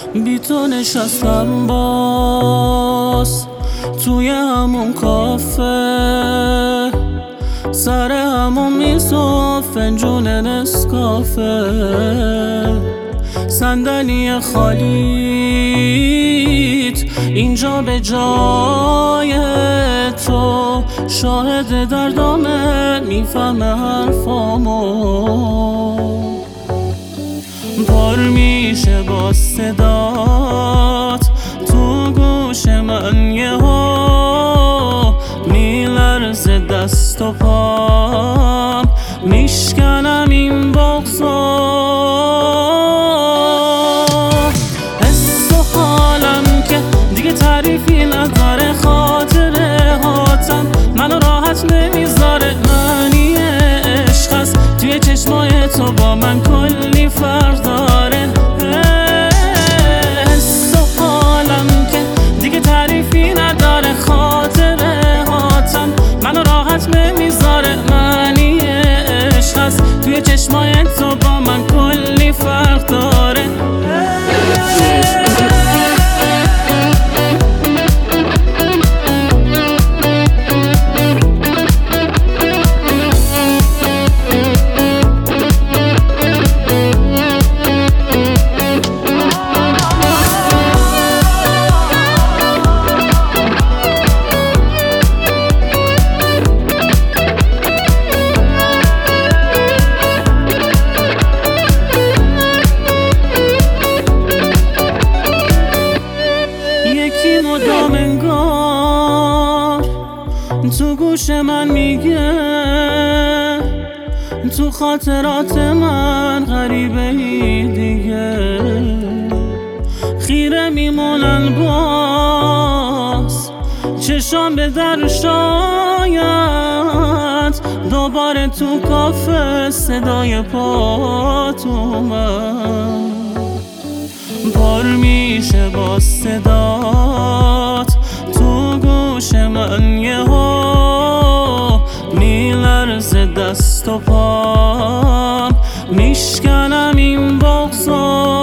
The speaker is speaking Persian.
بی تو نشستم باز توی همون کافه، سر همون میز و فنجون نسکافه، صندلی خالیت اینجا به جای تو، شاهد دردامه میفهمه حرفامو، پر میشه با صدات تو گوش من، یهو میلرزه دست و پام، میشکنم این بغضا، حس و حالم که دیگه تعریفی نداره، خاطره هاتم منو راحت نمیذاره، معنی عشق هست توی چشمای تو با من کلی فرق داره، حس و حالم که دیگه تعریفی نداره، خاطره هاتم منو راحت نمیذاره، معنی عشق هست توی چشمای تو با من کلی فرق داره. مدام انگار تو گوش من میگه، تو خاطرات من غریبه ای دیگه، خیره میمونن باز چشام به در، شاید دوباره تو کافه صدای پات اومد، پر میشه با صدات تو گوش من، یهو میلرزه دست و پام، میشکنم این بغضا.